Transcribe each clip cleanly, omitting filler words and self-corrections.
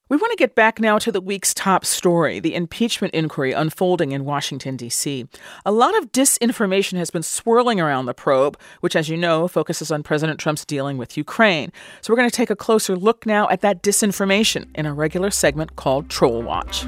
We want to get back now to the week's top story, the impeachment inquiry unfolding in Washington, D.C. A lot of disinformation has been swirling around the probe, which, as you know, focuses on President Trump's dealing with Ukraine. So we're going to take a closer look now at that disinformation in a regular segment called Troll Watch.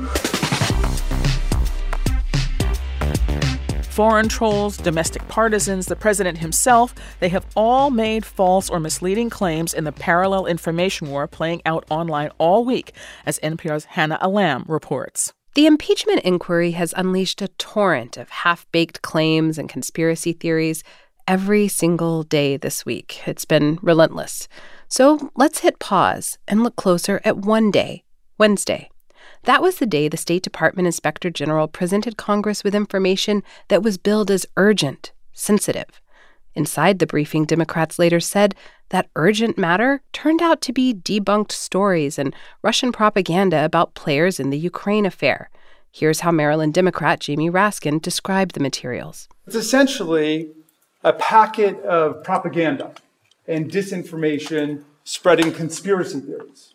Foreign trolls, domestic partisans, the president himself, they have all made false or misleading claims in the parallel information war playing out online all week, as NPR's Hannah Alam reports. The impeachment inquiry has unleashed a torrent of half-baked claims and conspiracy theories every single day this week. It's been relentless. So let's hit pause and look closer at one day, Wednesday. That was the day the State Department Inspector General presented Congress with information that was billed as urgent, sensitive. Inside the briefing, Democrats later said that urgent matter turned out to be debunked stories and Russian propaganda about players in the Ukraine affair. Here's how Maryland Democrat Jamie Raskin described the materials. It's essentially a packet of propaganda and disinformation spreading conspiracy theories.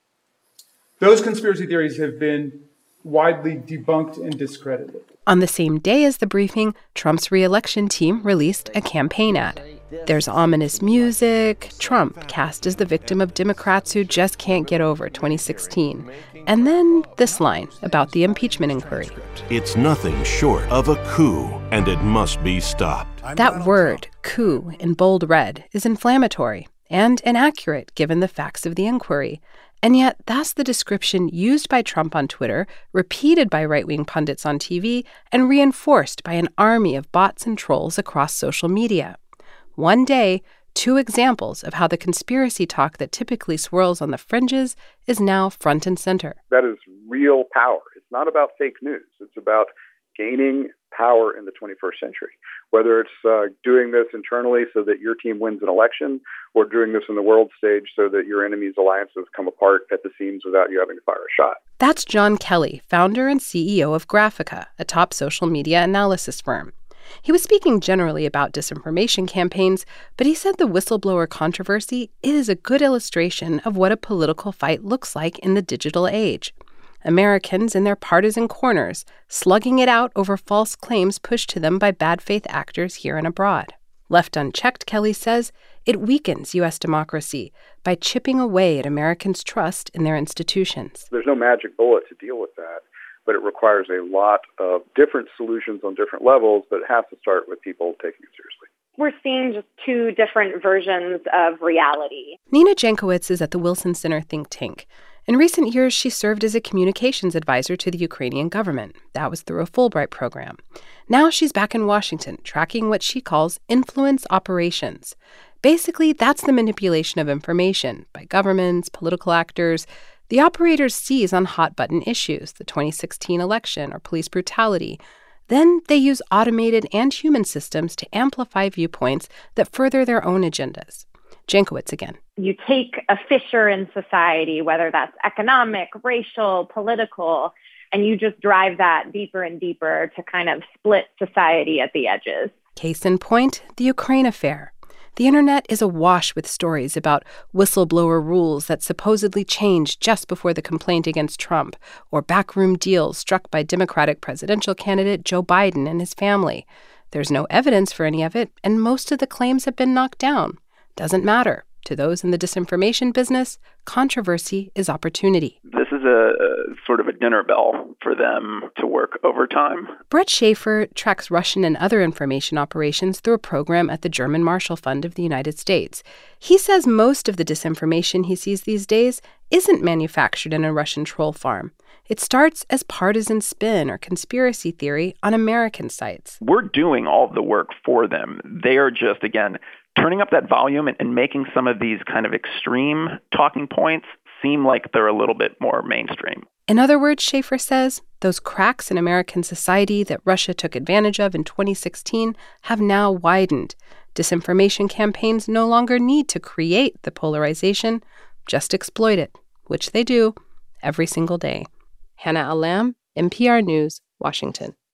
Those conspiracy theories have been widely debunked and discredited. On the same day as the briefing, Trump's re-election team released a campaign ad. There's ominous music, Trump cast as the victim of Democrats who just can't get over 2016. And then this line about the impeachment inquiry. It's nothing short of a coup, and it must be stopped. That word, coup, in bold red, is inflammatory and inaccurate given the facts of the inquiry. And yet, that's the description used by Trump on Twitter, repeated by right-wing pundits on TV, and reinforced by an army of bots and trolls across social media. One day, two examples of how the conspiracy talk that typically swirls on the fringes is now front and center. That is real power. It's not about fake news. It's about gaining power in the 21st century, whether it's doing this internally so that your team wins an election or doing this in the world stage so that your enemy's alliances come apart at the seams without you having to fire a shot. That's John Kelly, founder and CEO of Graphica, a top social media analysis firm. He was speaking generally about disinformation campaigns, but he said the whistleblower controversy is a good illustration of what a political fight looks like in the digital age. Americans in their partisan corners, slugging it out over false claims pushed to them by bad faith actors here and abroad. Left unchecked, Kelly says, it weakens U.S. democracy by chipping away at Americans' trust in their institutions. There's no magic bullet to deal with that, but it requires a lot of different solutions on different levels, but it has to start with people taking it seriously. We're seeing just two different versions of reality. Nina Jankowicz is at the Wilson Center think tank. In recent years, she served as a communications advisor to the Ukrainian government. That was through a Fulbright program. Now she's back in Washington, tracking what she calls influence operations. Basically, that's the manipulation of information by governments, political actors. The operators seize on hot-button issues, the 2016 election or police brutality. Then they use automated and human systems to amplify viewpoints that further their own agendas. Jankowicz again. You take a fissure in society, whether that's economic, racial, political, and you just drive that deeper and deeper to kind of split society at the edges. Case in point, the Ukraine affair. The internet is awash with stories about whistleblower rules that supposedly changed just before the complaint against Trump, or backroom deals struck by Democratic presidential candidate Joe Biden and his family. There's no evidence for any of it, and most of the claims have been knocked down. Doesn't matter. To those in the disinformation business, controversy is opportunity. This is a sort of a dinner bell for them to work overtime. Brett Schaefer tracks Russian and other information operations through a program at the German Marshall Fund of the United States. He says most of the disinformation he sees these days isn't manufactured in a Russian troll farm. It starts as partisan spin or conspiracy theory on American sites. We're doing all the work for them. They are just, again, turning up that volume and making some of these kind of extreme talking points seem like they're a little bit more mainstream. In other words, Schaefer says, those cracks in American society that Russia took advantage of in 2016 have now widened. Disinformation campaigns no longer need to create the polarization, just exploit it, which they do every single day. Hannah Alam, NPR News, Washington.